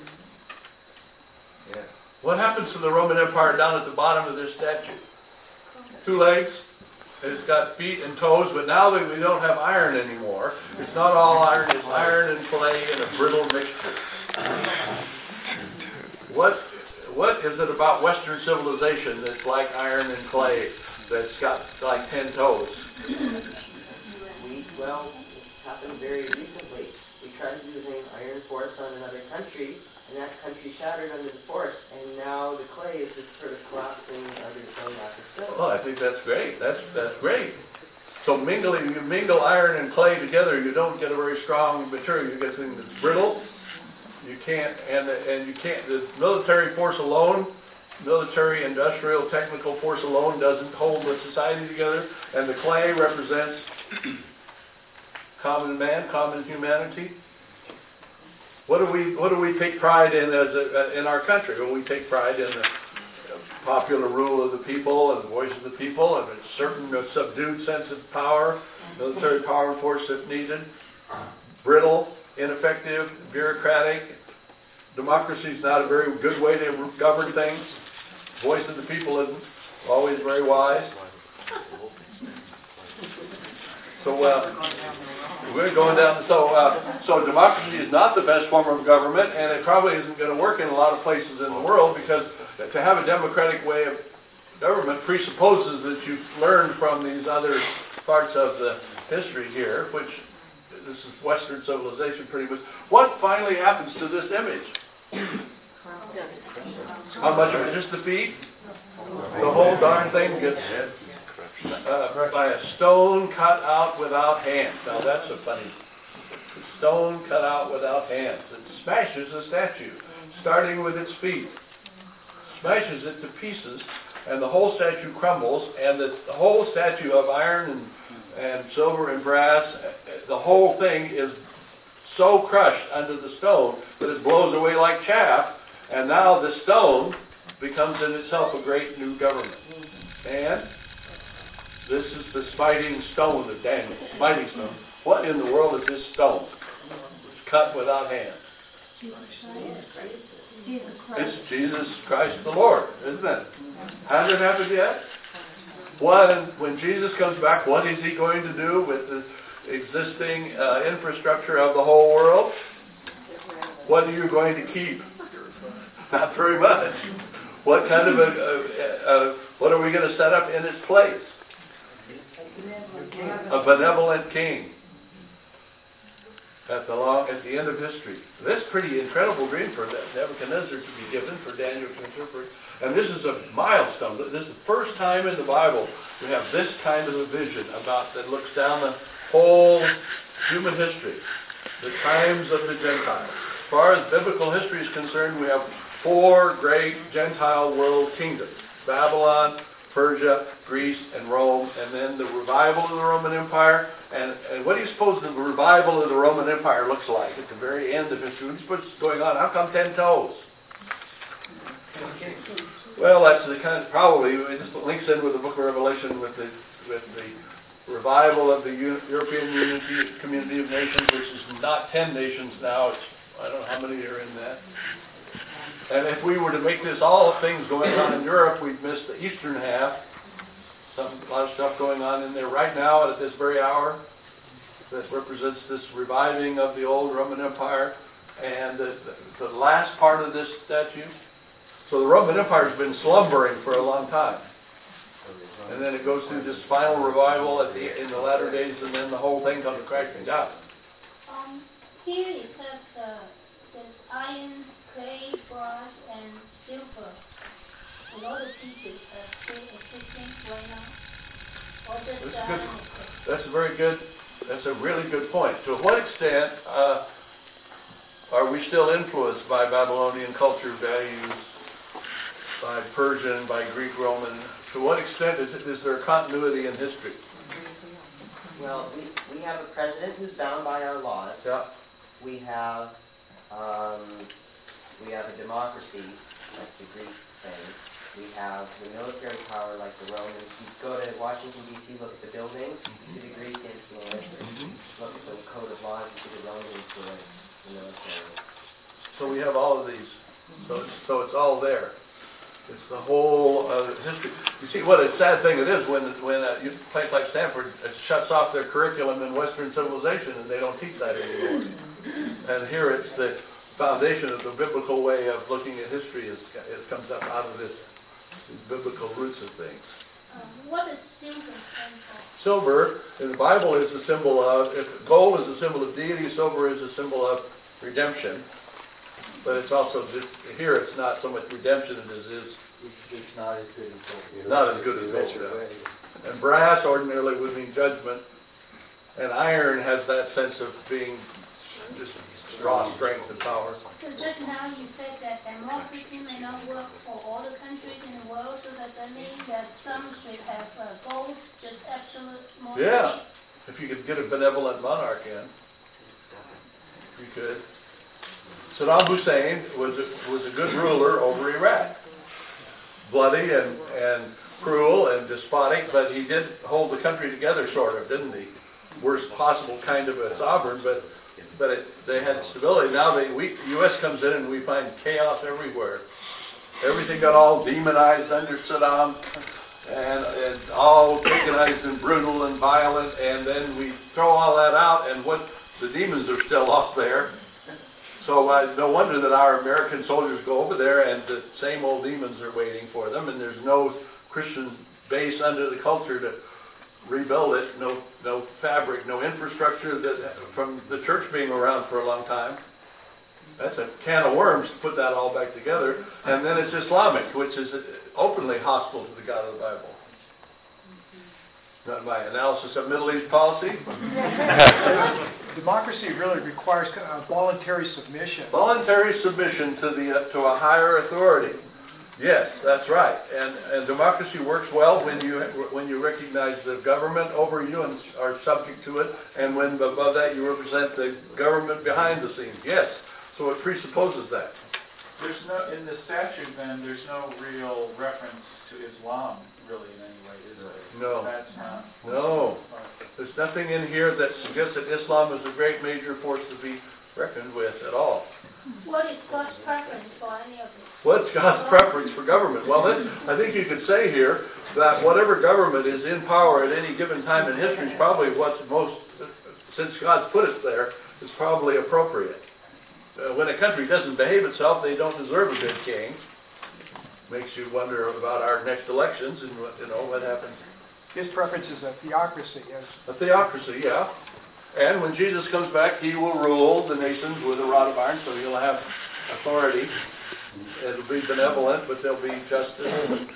[SPEAKER 1] Yeah.
[SPEAKER 2] What happens to the Roman Empire down at the bottom of this statue? Two legs. It's got feet and toes, but now that we don't have iron anymore, it's not all iron, it's iron and clay in a brittle mixture. What, what is it about Western civilization that's like iron and clay, that's got like ten toes?
[SPEAKER 6] We, well, it's happened very recently. We tried using iron force on another country, and that country shattered under the force, and now the clay is just sort of collapsing under its own lack of skill.
[SPEAKER 2] Well, I think that's great. That's that's great. So mingling, you mingle iron and clay together, you don't get a very strong material. You get something that's brittle. You can't, and and you can't. The military force alone, military, industrial, technical force alone doesn't hold the society together. And the clay represents common man, common humanity. What do we what do we take pride in as a, in our country? Well, we take pride in the popular rule of the people and the voice of the people and a certain uh, subdued sense of power, military power and force if needed. Brittle, ineffective, bureaucratic. Democracy is not a very good way to govern things. Voice of the people isn't always very wise. So uh, we're going down. So uh, so democracy is not the best form of government, and it probably isn't going to work in a lot of places in the world, because to have a democratic way of government presupposes that you've learned from these other parts of the history here, which this is Western civilization pretty much. What finally happens to this image? How much of it? Just the feet? The whole darn thing gets uh, by a stone cut out without hands. Now that's a funny stone cut out without hands. It smashes the statue, starting with its feet. Smashes it to pieces, and the whole statue crumbles, and the, the whole statue of iron and, and silver and brass, the whole thing is so crushed under the stone that it blows away like chaff, and now the stone becomes in itself a great new government. And this is the smiting stone of Daniel, smiting stone. What in the world is this stone? It's cut without hands.
[SPEAKER 5] Jesus Christ.
[SPEAKER 2] It's Jesus Christ the Lord, isn't it? Hasn't it happened yet? When, when Jesus comes back, what is he going to do with the existing uh, infrastructure of the whole world? What are you going to keep? Not very much. What kind of a, a, a what are we going to set up in its place? A benevolent king. At the long, at the end of history. This pretty incredible dream for Nebuchadnezzar to be given, for Daniel to interpret. And this is a milestone. This is the first time in the Bible we have this kind of a vision about that looks down the whole human history, the times of the Gentiles. As far as biblical history is concerned, we have four great Gentile world kingdoms: Babylon, Persia, Greece, and Rome, and then the revival of the Roman Empire. And, and what do you suppose the revival of the Roman Empire looks like at the very end of history? What's going on? How come ten toes? Well, that's the kind of, probably, it just links in with the book of Revelation with the with the revival of the U- European Unity, Community of Nations, which is not ten nations now. It's, I don't know how many are in that. And if we were to make this all things going on in Europe, we'd miss the eastern half. Some, a lot of stuff going on in there right now at this very hour that represents this reviving of the old Roman Empire. And the, the, the last part of this statue. So the Roman Empire has been slumbering for a long time. And then it goes through this final revival at the, in the latter days, and then the whole thing comes crashing down.
[SPEAKER 7] Um, here it says, uh, says iron, clay, brass, and silver. A lot of pieces are still existing right now. Or just,
[SPEAKER 2] That's,
[SPEAKER 7] uh,
[SPEAKER 2] good. That's a very good, that's a really good point. To what extent uh, are we still influenced by Babylonian culture values, by Persian, by Greek, Roman? To what extent is, it, is there continuity in history?
[SPEAKER 6] Well, we, we have a president who's bound by our laws.
[SPEAKER 2] Yeah.
[SPEAKER 6] We have, um, we have a democracy, like the Greek thing. We have the military power like the Romans. You go to Washington, D C, look at the buildings, you see the Greek influence. Look at the code of laws, you see the Roman influence, the military.
[SPEAKER 2] So we have all of these. So it's, so it's all there. It's the whole uh, history. You see, what a sad thing it is when when a place like Stanford shuts off their curriculum in Western civilization and they don't teach that anymore. And here it's the foundation of the biblical way of looking at history. Is it comes up out of this these biblical roots of things.
[SPEAKER 7] Um, what does silver stand for?
[SPEAKER 2] Silver in the Bible is a symbol of, if gold is a symbol of deity, silver is a symbol of redemption. But it's also, here it's not so much redemption as it is.
[SPEAKER 1] It's not as good as gold.
[SPEAKER 2] Not as good as gold, yeah. And brass ordinarily would mean judgment. And iron has that sense of being just raw strength and power.
[SPEAKER 7] So just now you said that democracy may not work for all the countries in the world, so does that mean that some should have uh, gold, just absolute monarchy?
[SPEAKER 2] Yeah. If you could get a benevolent monarch in, you could. Saddam Hussein was a, was a good ruler over Iraq. Bloody and, and cruel and despotic, but he did hold the country together, sort of, didn't he? Worst possible kind of a sovereign, but but it, they had stability. Now the we, U S comes in and we find chaos everywhere. Everything got all demonized under Saddam, and, and all paganized and brutal and violent, and then we throw all that out, and what the demons are still off there. So uh, no wonder that our American soldiers go over there and the same old demons are waiting for them, and there's no Christian base under the culture to rebuild it, no no fabric, no infrastructure that from the church being around for a long time. That's a can of worms to put that all back together. And then it's Islamic, which is openly hostile to the God of the Bible. Not my analysis of Middle East policy.
[SPEAKER 3] Democracy really requires uh, voluntary submission.
[SPEAKER 2] Voluntary submission to the uh, to a higher authority. Yes, that's right. And, and democracy works well when you when you recognize the government over you and are subject to it, and when above that you represent the government behind the scenes. Yes. So it presupposes that.
[SPEAKER 8] There's no, in the statute then, there's no real reference to Islam, really, in any way, is there?
[SPEAKER 2] No.
[SPEAKER 8] That's not...
[SPEAKER 2] No. There's nothing in here that suggests that Islam is a great major force to be reckoned with at all.
[SPEAKER 7] What is God's preference for any of this?
[SPEAKER 2] What's God's preference for government? Well, then, I think you could say here that whatever government is in power at any given time in history is probably what's most, since God's put us there, is probably appropriate. Uh, when a country doesn't behave itself, they don't deserve a good king. Makes you wonder about our next elections and what, you know, what happens.
[SPEAKER 3] His preference is a theocracy. Yes.
[SPEAKER 2] A theocracy, yeah. And when Jesus comes back, he will rule the nations with a rod of iron, so he'll have authority. It'll be benevolent, but there'll be justice.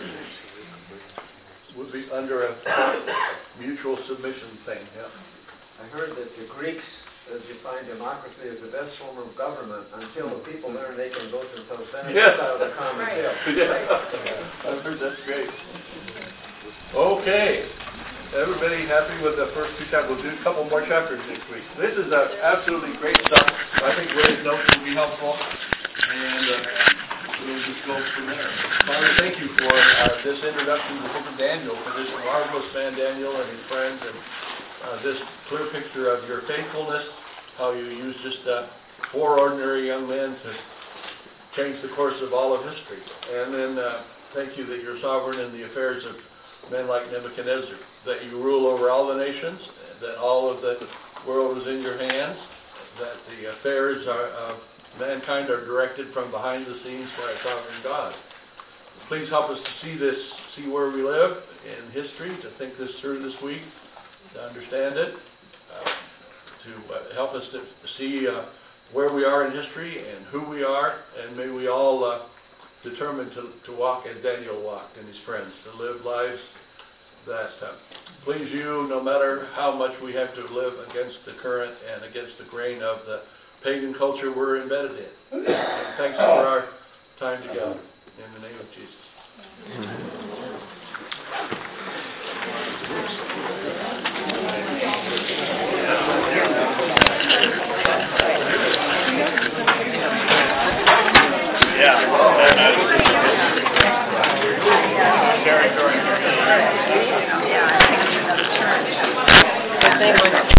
[SPEAKER 2] We'll be under a mutual submission thing, yeah.
[SPEAKER 9] I heard that the Greeks uh, defined democracy as the best form of government until the people learn they can vote themselves senators
[SPEAKER 2] Yeah.
[SPEAKER 9] out of the common jail.
[SPEAKER 2] Yeah. I've heard that's great. Okay. Everybody happy with the first two chapters? We'll do a couple more chapters next week. This is uh, absolutely great stuff. I think Ray's notes will be helpful, and uh, we'll just go from there. Father, thank you for uh, this introduction to the book of Daniel, for this marvelous man Daniel and his friends, and uh, this clear picture of your faithfulness, how you used just uh, four ordinary young men to change the course of all of history. And then uh, thank you that you're sovereign in the affairs of men like Nebuchadnezzar, that you rule over all the nations, that all of the world is in your hands, that the affairs are, of mankind are directed from behind the scenes by a sovereign God. Please help us to see this, see where we live in history, to think this through this week, to understand it, uh, to uh, help us to see uh, where we are in history and who we are, and may we all uh, determined to, to walk as Daniel walked and his friends, to live lives that uh, please you no matter how much we have to live against the current and against the grain of the pagan culture we're embedded in. And thanks for our time together. In the name of Jesus.
[SPEAKER 6] Thank you.